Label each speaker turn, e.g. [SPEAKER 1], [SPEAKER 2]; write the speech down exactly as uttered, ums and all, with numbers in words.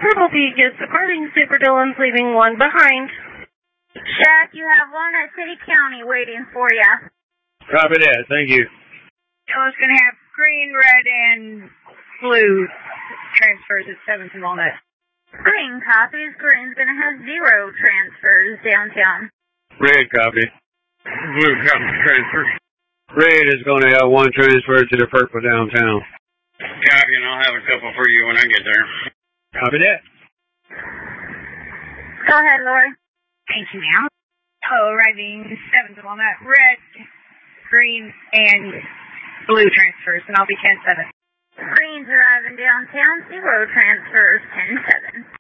[SPEAKER 1] Purple Peak is departing. Super Dillon's leaving one behind.
[SPEAKER 2] Shaq, you have Walnut City County waiting for you.
[SPEAKER 3] Copy that. Thank you.
[SPEAKER 4] Yellow's going to have green, red, and blue transfers at seventh and Walnut.
[SPEAKER 2] Green copies. Green's going to have zero transfers downtown.
[SPEAKER 3] Red copy. Blue copy transfer. Red is going to have one transfer to the purple downtown.
[SPEAKER 5] Copy, and I'll have a couple for you when I get there.
[SPEAKER 3] Copy that.
[SPEAKER 2] Go ahead, Lori.
[SPEAKER 4] Thank you, ma'am. Oh, arriving seventh and Walnut. Red, green, and blue transfers, and I'll be ten seven.
[SPEAKER 2] Green's arriving downtown. Zero transfers. ten seven.